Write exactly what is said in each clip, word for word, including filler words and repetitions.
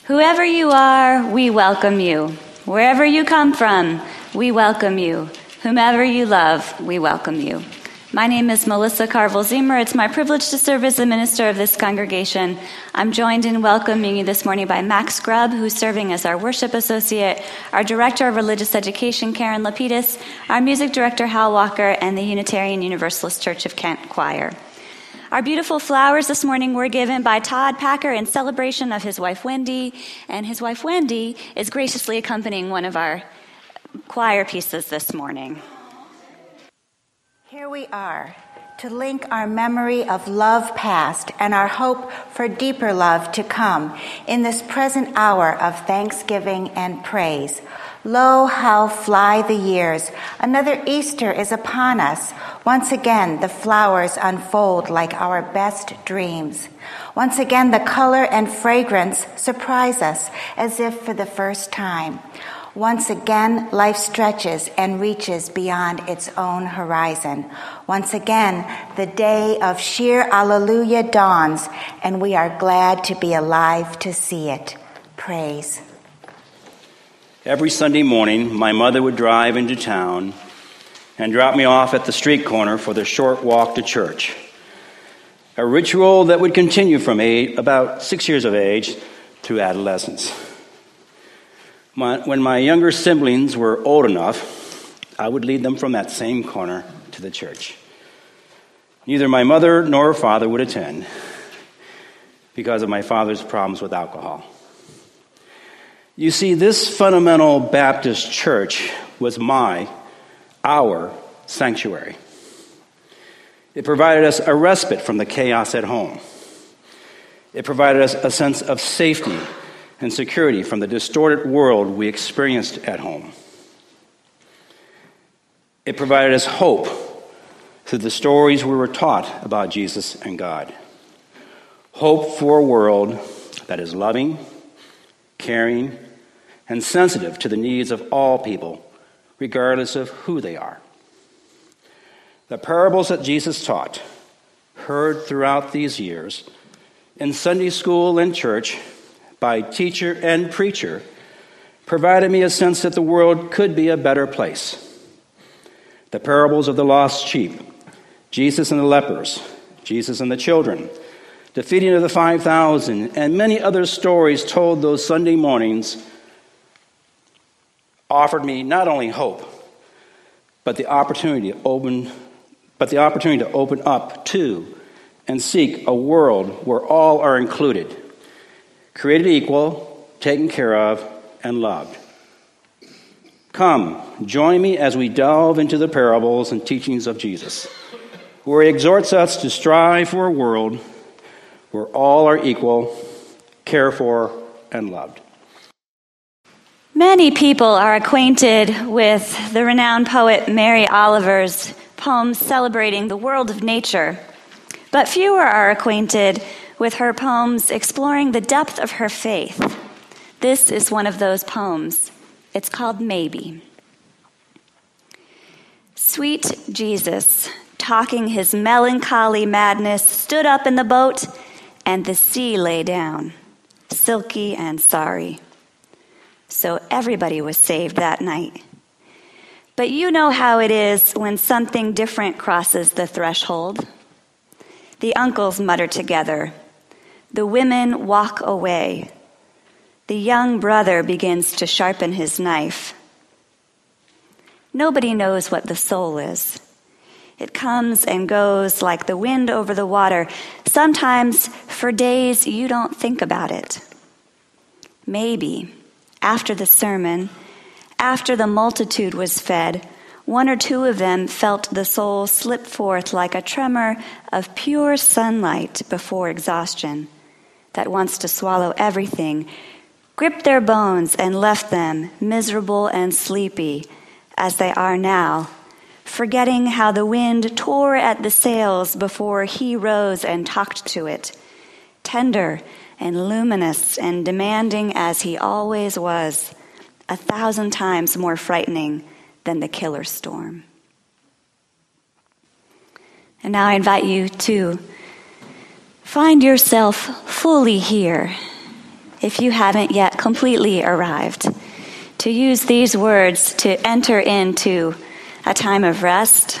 Whoever you are, we welcome you. Wherever you come from, we welcome you. Whomever you love, we welcome you. My name is Melissa Carville-Ziemer. It's my privilege to serve as the minister of this congregation. I'm joined in welcoming you this morning by Max Grubb, who's serving as our worship associate, our director of religious education, Karen Lapidus, our music director, Hal Walker, and the Unitarian Universalist Church of Kent Choir. Our beautiful flowers this morning were given by Todd Packer in celebration of his wife Wendy, and his wife Wendy is graciously accompanying one of our choir pieces this morning. Here we are to link our memory of love past and our hope for deeper love to come in this present hour of thanksgiving and praise. Lo, how fly the years. Another Easter is upon us. Once again, the flowers unfold like our best dreams. Once again, the color and fragrance surprise us as if for the first time. Once again, life stretches and reaches beyond its own horizon. Once again, the day of sheer alleluia dawns, and we are glad to be alive to see it. Praise. Every Sunday morning, my mother would drive into town and drop me off at the street corner for the short walk to church, a ritual that would continue from age, about six years of age through adolescence. My, when my younger siblings were old enough, I would lead them from that same corner to the church. Neither my mother nor father would attend because of my father's problems with alcohol. You see, this fundamental Baptist church was my, our sanctuary. It provided us a respite from the chaos at home. It provided us a sense of safety and security from the distorted world we experienced at home. It provided us hope through the stories we were taught about Jesus and God. Hope for a world that is loving, caring, and sensitive to the needs of all people, regardless of who they are. The parables that Jesus taught, heard throughout these years, in Sunday school and church, by teacher and preacher, provided me a sense that the world could be a better place. The parables of the lost sheep, Jesus and the lepers, Jesus and the children, the feeding of the five thousand, and many other stories told those Sunday mornings offered me not only hope, but the opportunity to open, but the opportunity to open up to and seek a world where all are included, created equal, taken care of, and loved. Come, join me as we delve into the parables and teachings of Jesus, where he exhorts us to strive for a world where all are equal, cared for, and loved. Many people are acquainted with the renowned poet Mary Oliver's poems celebrating the world of nature, but fewer are acquainted with her poems exploring the depth of her faith. This is one of those poems. It's called Maybe. Sweet Jesus, talking his melancholy madness, stood up in the boat, and the sea lay down, silky and sorry. So everybody was saved that night. But you know how it is when something different crosses the threshold. The uncles mutter together. The women walk away. The young brother begins to sharpen his knife. Nobody knows what the soul is. It comes and goes like the wind over the water. Sometimes for days you don't think about it. Maybe after the sermon, after the multitude was fed, one or two of them felt the soul slip forth like a tremor of pure sunlight before exhaustion that wants to swallow everything, gripped their bones and left them miserable and sleepy as they are now, forgetting how the wind tore at the sails before he rose and talked to it, tender and luminous and demanding as he always was, a thousand times more frightening than the killer storm. And now I invite you to find yourself fully here if you haven't yet completely arrived, to use these words to enter into a time of rest,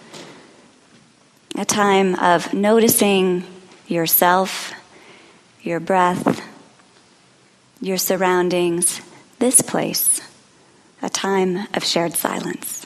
a time of noticing yourself, your breath, your surroundings, this place, a time of shared silence.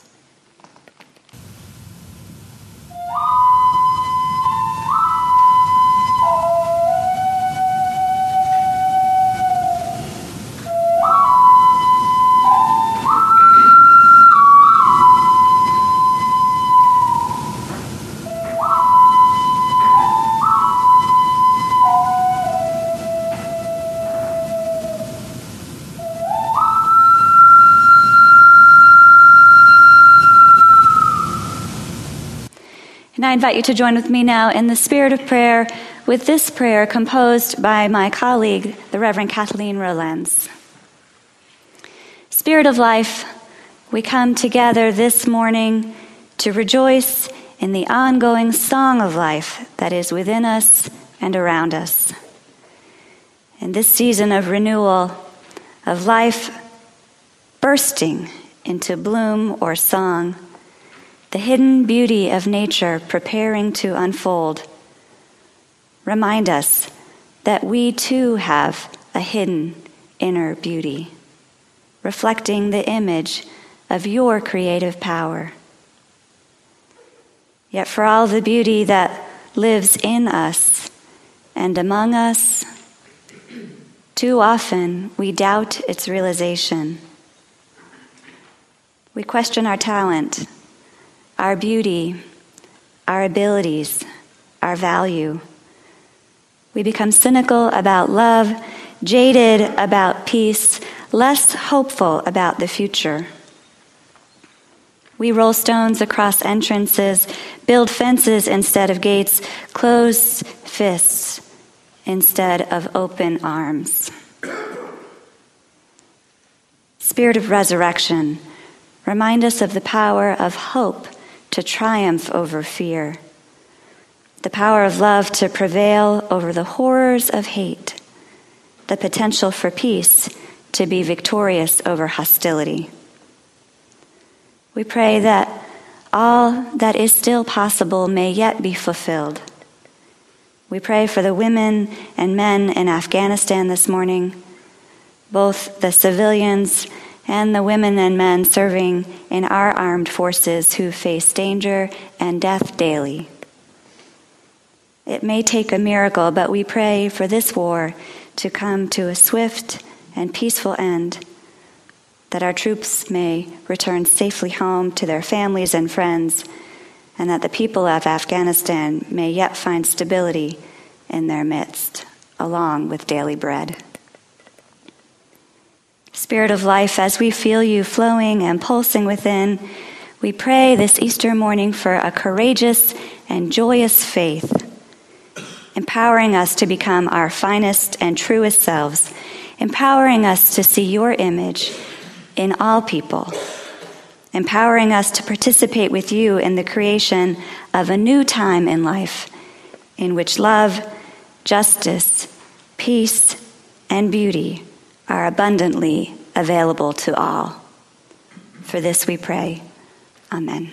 And I invite you to join with me now in the spirit of prayer with this prayer composed by my colleague, the Reverend Kathleen Rollens. Spirit of life, we come together this morning to rejoice in the ongoing song of life that is within us and around us. In this season of renewal, of life bursting into bloom or song, the hidden beauty of nature preparing to unfold, remind us that we too have a hidden inner beauty, reflecting the image of your creative power. Yet for all the beauty that lives in us and among us, too often we doubt its realization. We question our talent, our beauty, our abilities, our value. We become cynical about love, jaded about peace, less hopeful about the future. We roll stones across entrances, build fences instead of gates, close fists instead of open arms. Spirit of resurrection, remind us of the power of hope to triumph over fear, the power of love to prevail over the horrors of hate, the potential for peace to be victorious over hostility. We pray that all that is still possible may yet be fulfilled. We pray for the women and men in Afghanistan this morning, both the civilians and the women and men serving in our armed forces who face danger and death daily. It may take a miracle, but we pray for this war to come to a swift and peaceful end, that our troops may return safely home to their families and friends, and that the people of Afghanistan may yet find stability in their midst, along with daily bread. Spirit of life, as we feel you flowing and pulsing within, we pray this Easter morning for a courageous and joyous faith, empowering us to become our finest and truest selves, empowering us to see your image in all people, empowering us to participate with you in the creation of a new time in life in which love, justice, peace, and beauty are abundantly available to all. For this we pray. Amen.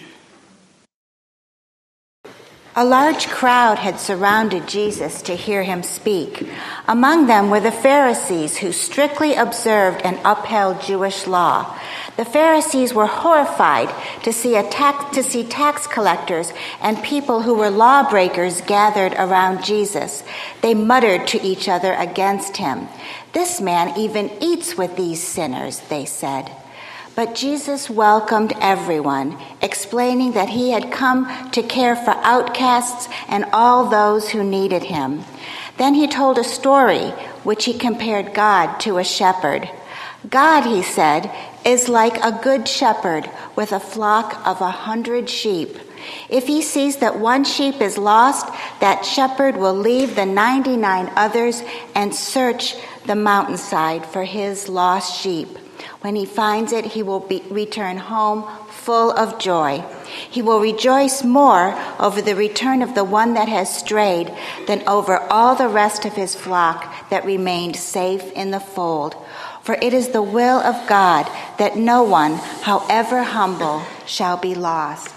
A large crowd had surrounded Jesus to hear him speak. Among them were the Pharisees, who strictly observed and upheld Jewish law. The Pharisees were horrified to see, a tax, to see tax collectors and people who were lawbreakers gathered around Jesus. They muttered to each other against him. "This man even eats with these sinners," they said. But Jesus welcomed everyone, explaining that he had come to care for outcasts and all those who needed him. Then he told a story which he compared God to a shepherd. God, he said, is like a good shepherd with a flock of a hundred sheep. If he sees that one sheep is lost, that shepherd will leave the ninety-nine others and search the mountainside for his lost sheep. When he finds it, he will be, return home full of joy. He will rejoice more over the return of the one that has strayed than over all the rest of his flock that remained safe in the fold. For it is the will of God that no one, however humble, shall be lost.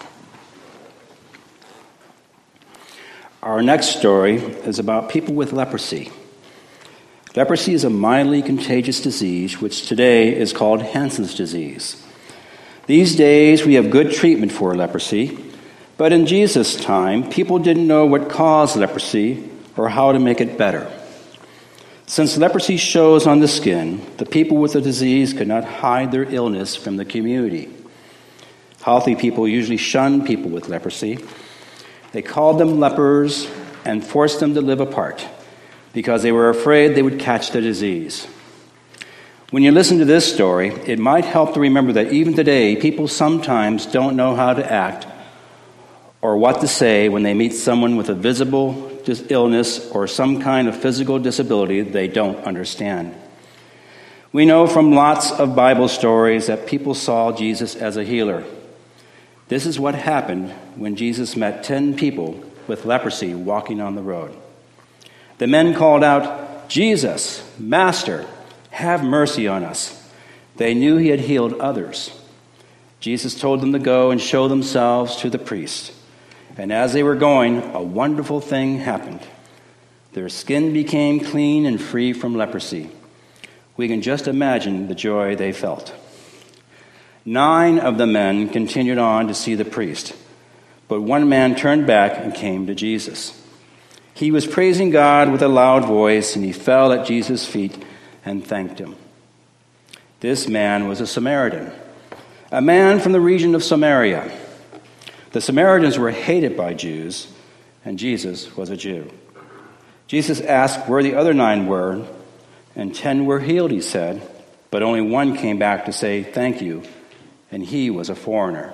Our next story is about people with leprosy. Leprosy is a mildly contagious disease, which today is called Hansen's disease. These days, we have good treatment for leprosy, but in Jesus' time, people didn't know what caused leprosy or how to make it better. Since leprosy shows on the skin, the people with the disease could not hide their illness from the community. Healthy people usually shunned people with leprosy. They called them lepers and forced them to live apart because they were afraid they would catch the disease. When you listen to this story, it might help to remember that even today, people sometimes don't know how to act or what to say when they meet someone with a visible illness or some kind of physical disability they don't understand. We know from lots of Bible stories that people saw Jesus as a healer. This is what happened when Jesus met ten people with leprosy walking on the road. The men called out, "Jesus, Master, have mercy on us." They knew he had healed others. Jesus told them to go and show themselves to the priest. And as they were going, a wonderful thing happened. Their skin became clean and free from leprosy. We can just imagine the joy they felt. Nine of the men continued on to see the priest, but one man turned back and came to Jesus. He was praising God with a loud voice, and he fell at Jesus' feet and thanked him. This man was a Samaritan, a man from the region of Samaria. The Samaritans were hated by Jews, and Jesus was a Jew. Jesus asked where the other nine were, and ten were healed, he said, but only one came back to say thank you, and he was a foreigner.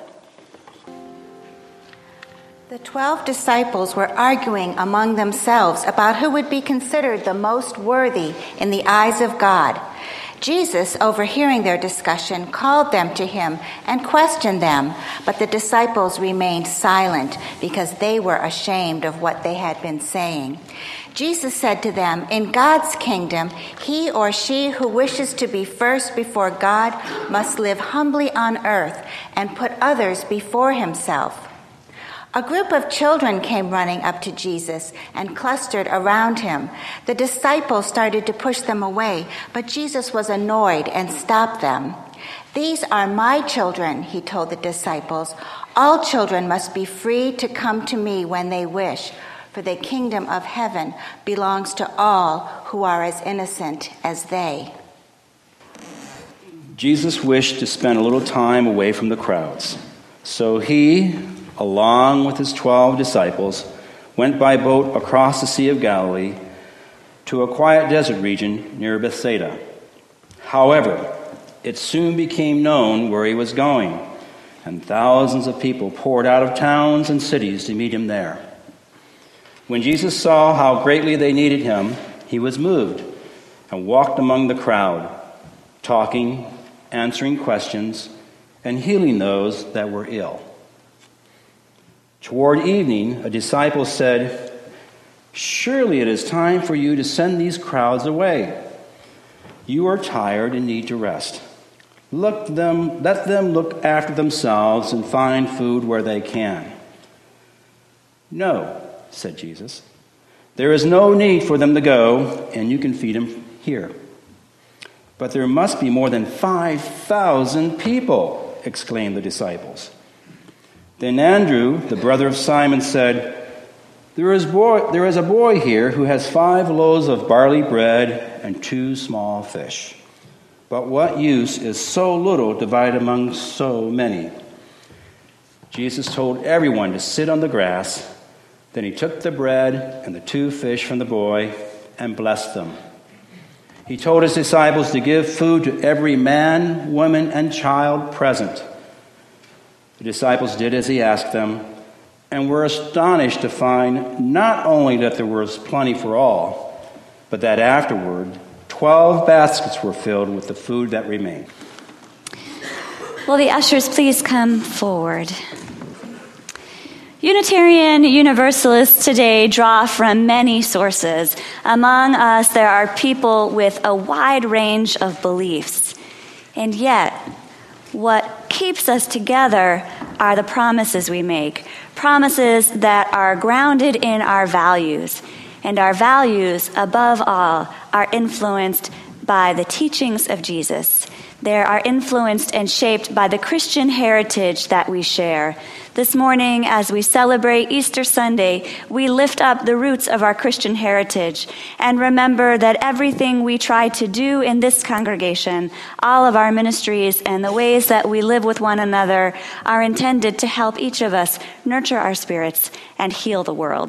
The twelve disciples were arguing among themselves about who would be considered the most worthy in the eyes of God. Jesus, overhearing their discussion, called them to him and questioned them, but the disciples remained silent because they were ashamed of what they had been saying. Jesus said to them, "In God's kingdom, he or she who wishes to be first before God must live humbly on earth and put others before himself." A group of children came running up to Jesus and clustered around him. The disciples started to push them away, but Jesus was annoyed and stopped them. "These are my children," he told the disciples. "All children must be free to come to me when they wish, for the kingdom of heaven belongs to all who are as innocent as they." Jesus wished to spend a little time away from the crowds, so he, along with his twelve disciples, went by boat across the Sea of Galilee to a quiet desert region near Bethsaida. However, it soon became known where he was going, and thousands of people poured out of towns and cities to meet him there. When Jesus saw how greatly they needed him, he was moved and walked among the crowd, talking, answering questions, and healing those that were ill. Toward evening, a disciple said, "Surely it is time for you to send these crowds away. You are tired and need to rest. Look them, let them look after themselves and find food where they can." "No," said Jesus. "There is no need for them to go, and you can feed them here." "But there must be more than five thousand people," exclaimed the disciples. Then Andrew, the brother of Simon, said, there is, boy, there is a boy here who has five loaves of barley bread and two small fish. But what use is so little divided among so many?" Jesus told everyone to sit on the grass. Then he took the bread and the two fish from the boy and blessed them. He told his disciples to give food to every man, woman, and child present. The disciples did as he asked them, and were astonished to find not only that there was plenty for all, but that afterward twelve baskets were filled with the food that remained. Will the ushers please come forward? Unitarian Universalists today draw from many sources. Among us, there are people with a wide range of beliefs. And yet, what keeps us together are the promises we make, promises that are grounded in our values. And our values, above all, are influenced by the teachings of Jesus. They are influenced and shaped by the Christian heritage that we share. This morning, as we celebrate Easter Sunday, we lift up the roots of our Christian heritage and remember that everything we try to do in this congregation, all of our ministries and the ways that we live with one another are intended to help each of us nurture our spirits and heal the world.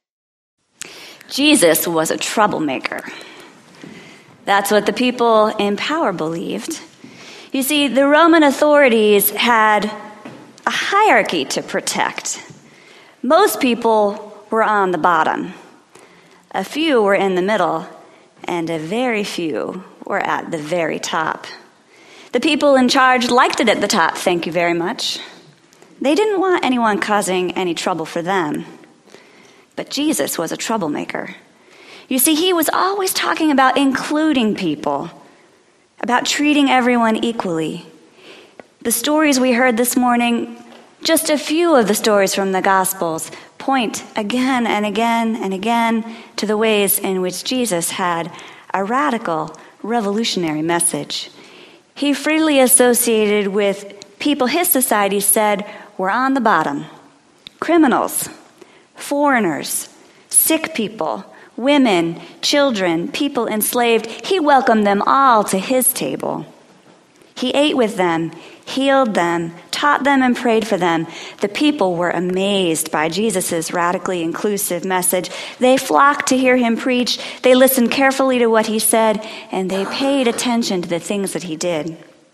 Jesus was a troublemaker. That's what the people in power believed. You see, the Roman authorities had a hierarchy to protect. Most people were on the bottom. A few were in the middle, and a very few were at the very top. The people in charge liked it at the top, thank you very much. They didn't want anyone causing any trouble for them. But Jesus was a troublemaker. You see, he was always talking about including people, about treating everyone equally. The stories we heard this morning, just a few of the stories from the Gospels, point again and again and again to the ways in which Jesus had a radical, revolutionary message. He freely associated with people his society said were on the bottom: criminals, foreigners, sick people, women, children, people enslaved. He welcomed them all to his table. He ate with them, healed them, taught them, and prayed for them. The people were amazed by Jesus' radically inclusive message. They flocked to hear him preach. They listened carefully to what he said, and they paid attention to the things that he did.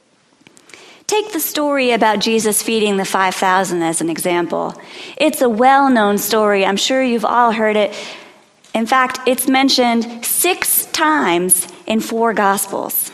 Take the story about Jesus feeding the five thousand as an example. It's a well-known story. I'm sure you've all heard it. In fact, it's mentioned six times in four Gospels.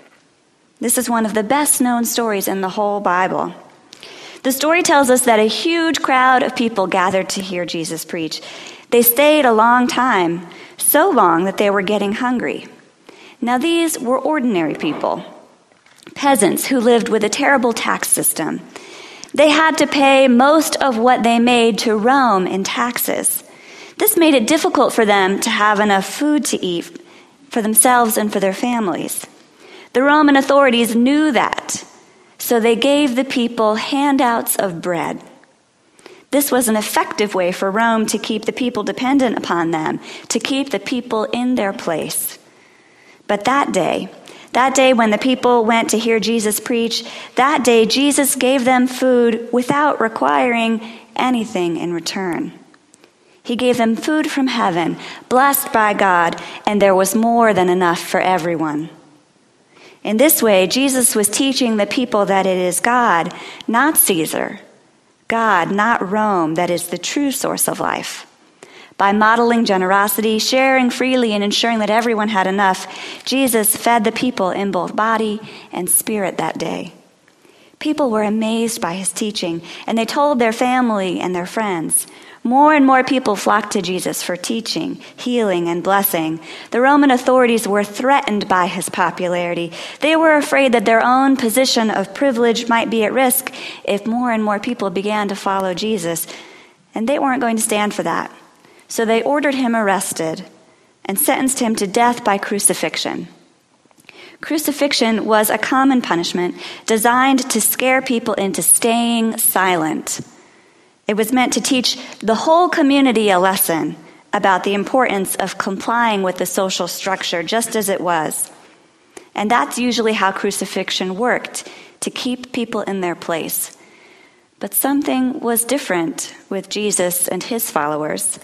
This is one of the best-known stories in the whole Bible. The story tells us that a huge crowd of people gathered to hear Jesus preach. They stayed a long time, so long that they were getting hungry. Now, these were ordinary people, peasants who lived with a terrible tax system. They had to pay most of what they made to Rome in taxes. This made it difficult for them to have enough food to eat for themselves and for their families. The Roman authorities knew that, so they gave the people handouts of bread. This was an effective way for Rome to keep the people dependent upon them, to keep the people in their place. But that day, that day when the people went to hear Jesus preach, that day Jesus gave them food without requiring anything in return. He gave them food from heaven, blessed by God, and there was more than enough for everyone. In this way, Jesus was teaching the people that it is God, not Caesar, God, not Rome, that is the true source of life. By modeling generosity, sharing freely, and ensuring that everyone had enough, Jesus fed the people in both body and spirit that day. People were amazed by his teaching, and they told their family and their friends. More and more people flocked to Jesus for teaching, healing, and blessing. The Roman authorities were threatened by his popularity. They were afraid that their own position of privilege might be at risk if more and more people began to follow Jesus, and they weren't going to stand for that. So they ordered him arrested and sentenced him to death by crucifixion. Crucifixion was a common punishment designed to scare people into staying silent. It was meant to teach the whole community a lesson about the importance of complying with the social structure just as it was. And that's usually how crucifixion worked, to keep people in their place. But something was different with Jesus and his followers.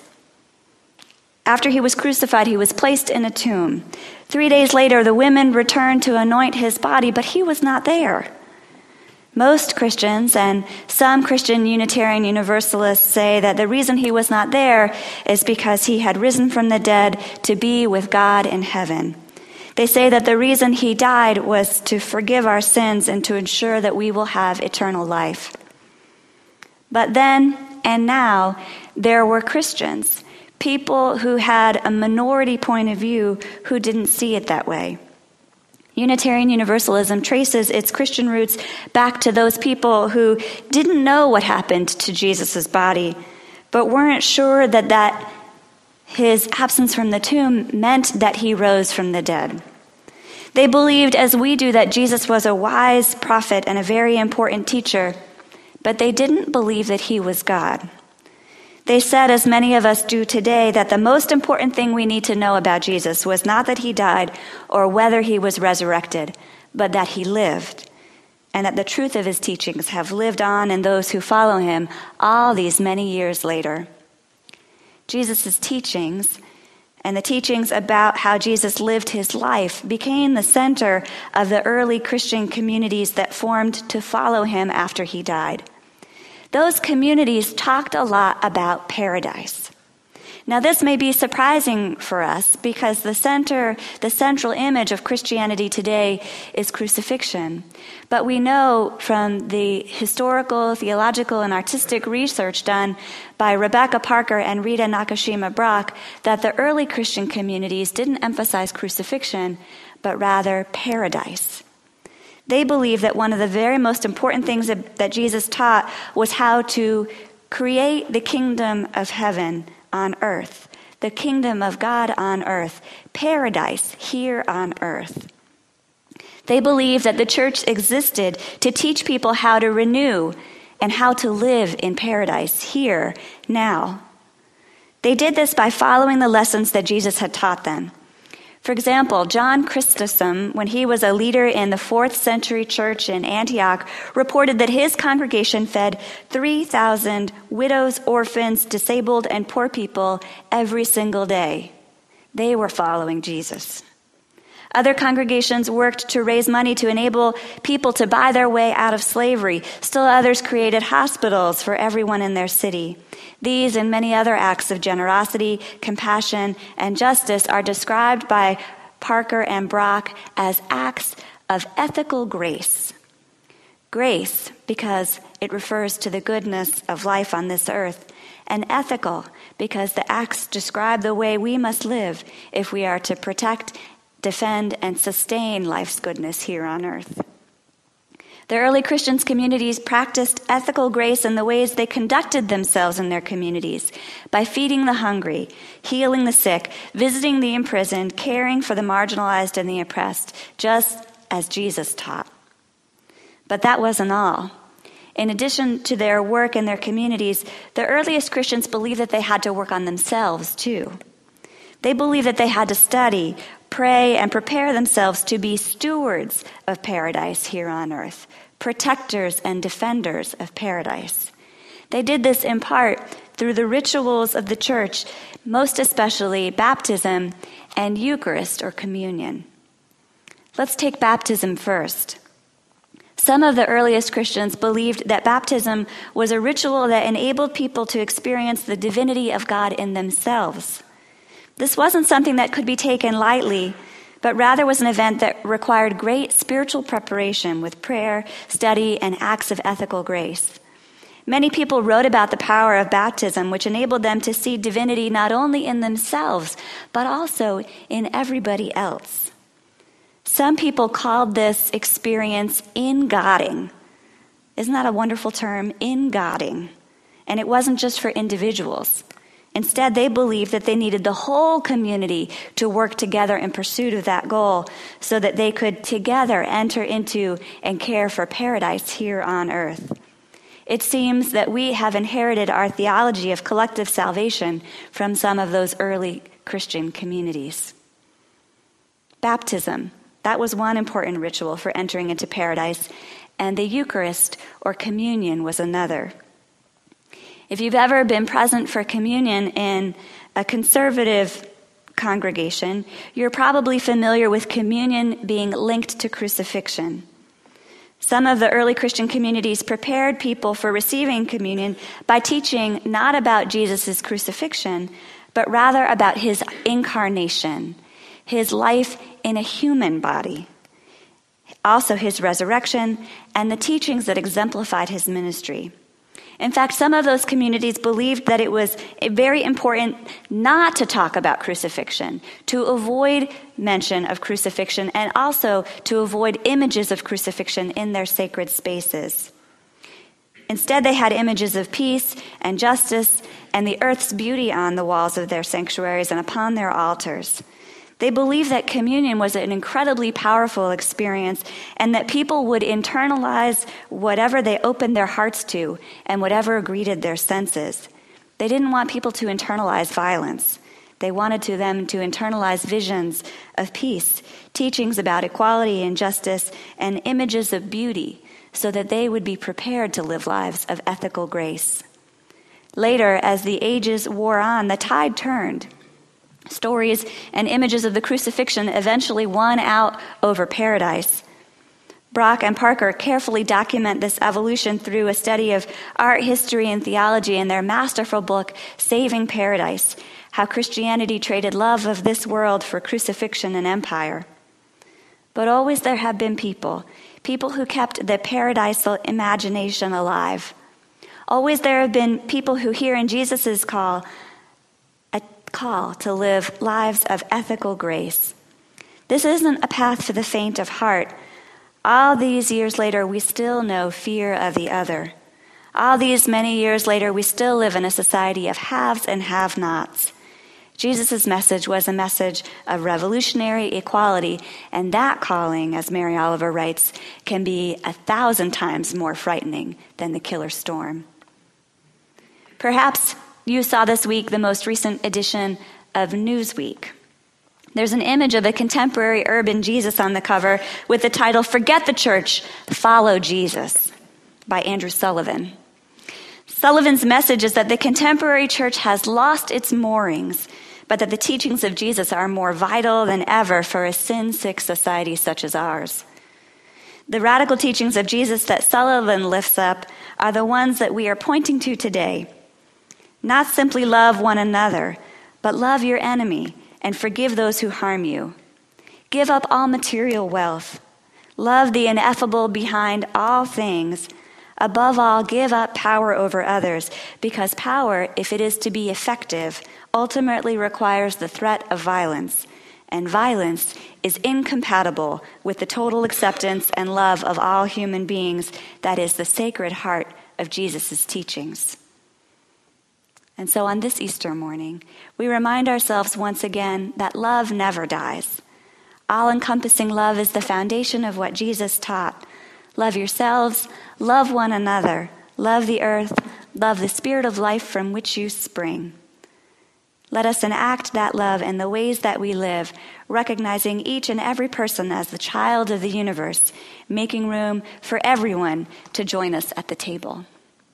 After he was crucified, he was placed in a tomb. Three days later, the women returned to anoint his body, but he was not there. Most Christians and some Christian Unitarian Universalists say that the reason he was not there is because he had risen from the dead to be with God in heaven. They say that the reason he died was to forgive our sins and to ensure that we will have eternal life. But then and now, there were Christians, people who had a minority point of view who didn't see it that way. Unitarian Universalism traces its Christian roots back to those people who didn't know what happened to Jesus' body, but weren't sure that, that his absence from the tomb meant that he rose from the dead. They believed, as we do, that Jesus was a wise prophet and a very important teacher, but they didn't believe that he was God. They said, as many of us do today, that the most important thing we need to know about Jesus was not that he died or whether he was resurrected, but that he lived, and that the truth of his teachings have lived on in those who follow him all these many years later. Jesus' teachings and the teachings about how Jesus lived his life became the center of the early Christian communities that formed to follow him after he died. Those communities talked a lot about paradise. Now, this may be surprising for us because the center, the central image of Christianity today is crucifixion. But we know from the historical, theological, and artistic research done by Rebecca Parker and Rita Nakashima Brock that the early Christian communities didn't emphasize crucifixion, but rather paradise. They believed that one of the very most important things that, that Jesus taught was how to create the kingdom of heaven on earth, the kingdom of God on earth, paradise here on earth. They believed that the church existed to teach people how to renew and how to live in paradise here, now. They did this by following the lessons that Jesus had taught them. For example, John Chrysostom, when he was a leader in the fourth century church in Antioch, reported that his congregation fed three thousand widows, orphans, disabled, and poor people every single day. They were following Jesus. Other congregations worked to raise money to enable people to buy their way out of slavery. Still others created hospitals for everyone in their city. These and many other acts of generosity, compassion, and justice are described by Parker and Brock as acts of ethical grace. Grace, because it refers to the goodness of life on this earth, and ethical, because the acts describe the way we must live if we are to protect, defend, and sustain life's goodness here on earth. The early Christians' communities practiced ethical grace in the ways they conducted themselves in their communities, by feeding the hungry, healing the sick, visiting the imprisoned, caring for the marginalized and the oppressed, just as Jesus taught. But that wasn't all. In addition to their work in their communities, the earliest Christians believed that they had to work on themselves too. They believed that they had to study, pray, and prepare themselves to be stewards of paradise here on earth, protectors and defenders of paradise. They did this in part through the rituals of the church, most especially baptism and Eucharist or communion. Let's take baptism first. Some of the earliest Christians believed that baptism was a ritual that enabled people to experience the divinity of God in themselves. This wasn't something that could be taken lightly, but rather was an event that required great spiritual preparation with prayer, study, and acts of ethical grace. Many people wrote about the power of baptism, which enabled them to see divinity not only in themselves, but also in everybody else. Some people called this experience in-godding. Isn't that a wonderful term? In-godding. And it wasn't just for individuals. Instead, they believed that they needed the whole community to work together in pursuit of that goal so that they could together enter into and care for paradise here on earth. It seems that we have inherited our theology of collective salvation from some of those early Christian communities. Baptism, that was one important ritual for entering into paradise, and the Eucharist or communion was another. If you've ever been present for communion in a conservative congregation, you're probably familiar with communion being linked to crucifixion. Some of the early Christian communities prepared people for receiving communion by teaching not about Jesus' crucifixion, but rather about his incarnation, his life in a human body. Also his resurrection and the teachings that exemplified his ministry. In fact, some of those communities believed that it was very important not to talk about crucifixion, to avoid mention of crucifixion, and also to avoid images of crucifixion in their sacred spaces. Instead, they had images of peace and justice and the earth's beauty on the walls of their sanctuaries and upon their altars. They believed that communion was an incredibly powerful experience and that people would internalize whatever they opened their hearts to and whatever greeted their senses. They didn't want people to internalize violence. They wanted to them to internalize visions of peace, teachings about equality and justice, and images of beauty so that they would be prepared to live lives of ethical grace. Later, as the ages wore on, the tide turned. Stories and images of the crucifixion eventually won out over paradise. Brock and Parker carefully document this evolution through a study of art, history, and theology in their masterful book, Saving Paradise, How Christianity Traded Love of This World for Crucifixion and Empire. But always there have been people, people who kept the paradisal imagination alive. Always there have been people who hear in Jesus' call call to live lives of ethical grace. This isn't a path for the faint of heart. All these years later, we still know fear of the other. All these many years later, we still live in a society of haves and have-nots. Jesus' message was a message of revolutionary equality, and that calling, as Mary Oliver writes, can be a thousand times more frightening than the killer storm. Perhaps you saw this week the most recent edition of Newsweek. There's an image of a contemporary urban Jesus on the cover with the title, Forget the Church, Follow Jesus, by Andrew Sullivan. Sullivan's message is that the contemporary church has lost its moorings, but that the teachings of Jesus are more vital than ever for a sin-sick society such as ours. The radical teachings of Jesus that Sullivan lifts up are the ones that we are pointing to today. Not simply love one another, but love your enemy and forgive those who harm you. Give up all material wealth. Love the ineffable behind all things. Above all, give up power over others, because power, if it is to be effective, ultimately requires the threat of violence, and violence is incompatible with the total acceptance and love of all human beings that is the sacred heart of Jesus' teachings. And so on this Easter morning, we remind ourselves once again that love never dies. All-encompassing love is the foundation of what Jesus taught. Love yourselves, love one another, love the earth, love the spirit of life from which you spring. Let us enact that love in the ways that we live, recognizing each and every person as the child of the universe, making room for everyone to join us at the table.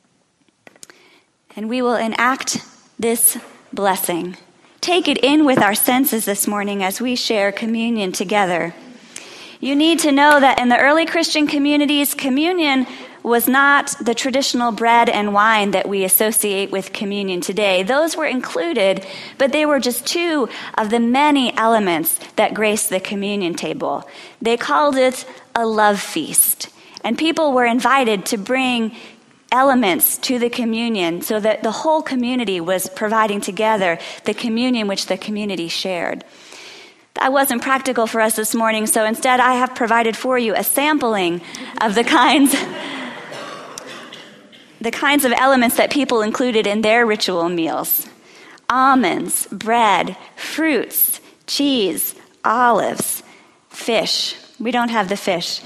And we will enact this blessing. Take it in with our senses this morning as we share communion together. You need to know that in the early Christian communities, communion was not the traditional bread and wine that we associate with communion today. Those were included, but they were just two of the many elements that grace the communion table. They called it a love feast, and people were invited to bring elements to the communion so that the whole community was providing together the communion which the community shared. That wasn't practical for us this morning, so instead I have provided for you a sampling of the kinds the kinds of elements that people included in their ritual meals. Almonds, bread, fruits, cheese, olives, fish. We don't have the fish.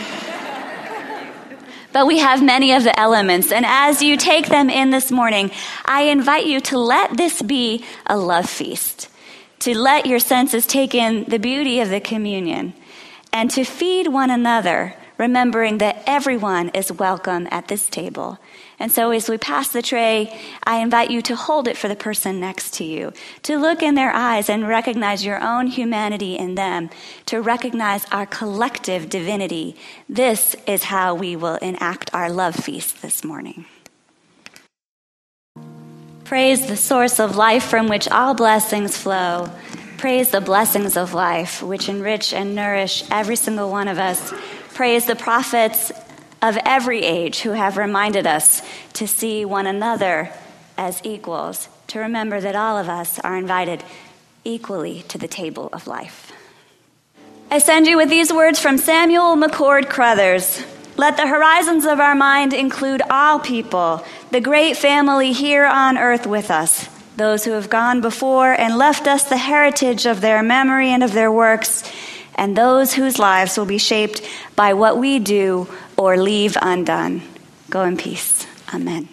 But we have many of the elements, and as you take them in this morning, I invite you to let this be a love feast, to let your senses take in the beauty of the communion, and to feed one another, remembering that everyone is welcome at this table. And so as we pass the tray, I invite you to hold it for the person next to you, to look in their eyes and recognize your own humanity in them, to recognize our collective divinity. This is how we will enact our love feast this morning. Praise the source of life from which all blessings flow. Praise the blessings of life, which enrich and nourish every single one of us. Praise the prophets of every age who have reminded us to see one another as equals, to remember that all of us are invited equally to the table of life. I send you with these words from Samuel McCord Crothers. Let the horizons of our mind include all people, the great family here on earth with us, those who have gone before and left us the heritage of their memory and of their works, and those whose lives will be shaped by what we do or leave undone. Go in peace. Amen.